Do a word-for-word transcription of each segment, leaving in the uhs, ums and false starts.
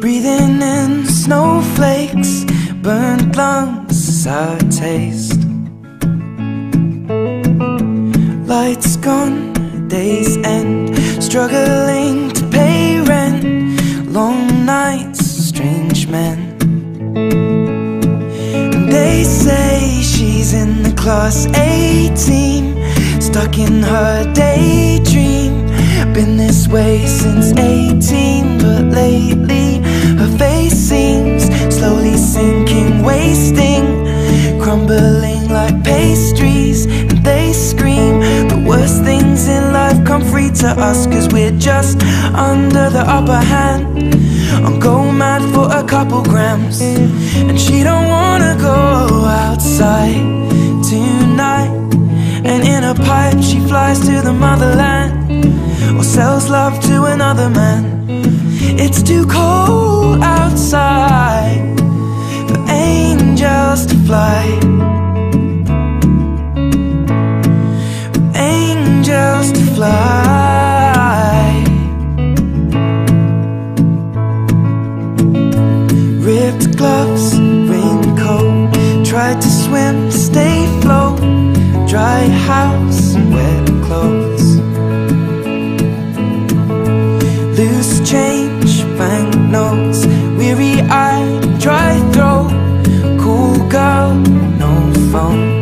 Breathing in snowflakes, burnt lungs as I taste. Lights gone, days end, struggling to pay rent. Long nights, strange men. They say she's in the class A team, stuck in her daydream. Been this way since eighteen, but lately her face seems slowly sinking, wasting, crumbling like pastries. And they scream the worst things in life come free to us, cause we're just under the upper hand. I'm go mad for a couple grams, and she don't wanna go outside tonight. And in a pipe she flies to the motherland, or sells love to another man. It's too cold outside for angels to fly, for angels to fly. Ripped gloves, raincoat, tried to swim, stay afloat. Dry house, wet clothes. Loose change, banknotes, weary-eyed, dry throat. Cool girl, no phone.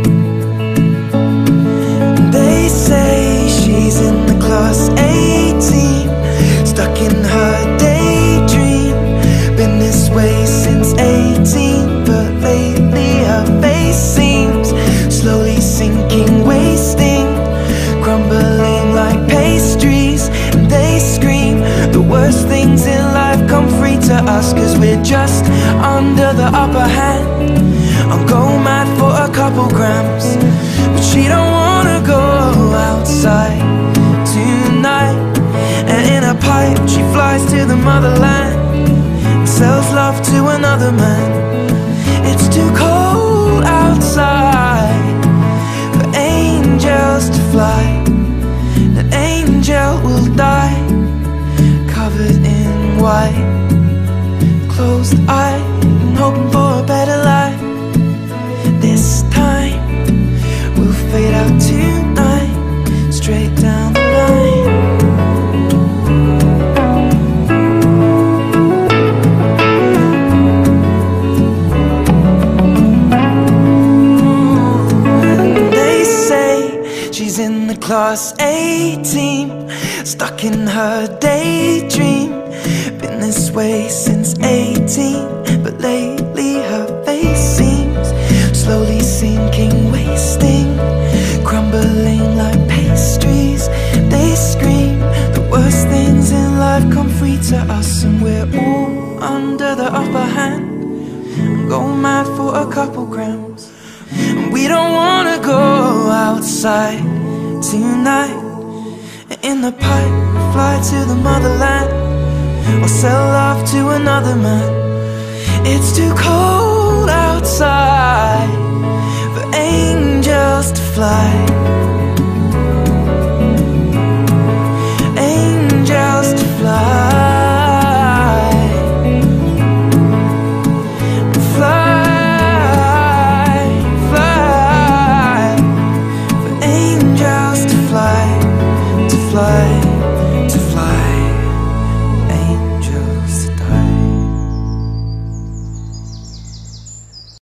They say she's in the class A team, stuck in her daydream. Been this way since eighteen, but lately her face seems slowly sinking, wasting, crumbling like pastries. And they scream the worst things in life come free to us, cause we're just under the upper hand. I'll go mad for a couple grams, but she don't wanna go outside tonight. And in a pipe she flies to the motherland, and sells love to another man. It's too cold outside for angels to fly. An angel will die, covered in white, closed eye, and hoping for a better life. This time we'll fade out tonight, straight down the line. And they say she's in the class A team, stuck in her daydream. Been this way since eighteen, but lately her face seems slowly sinking, wasting, crumbling like pastries. They scream the worst things in life come free to us, and we're all under the upper hand. I'm going mad for a couple grams, and we don't wanna go outside tonight. In the pipe, fly to the motherland, or sell love to another man. It's too cold outside for angels to fly.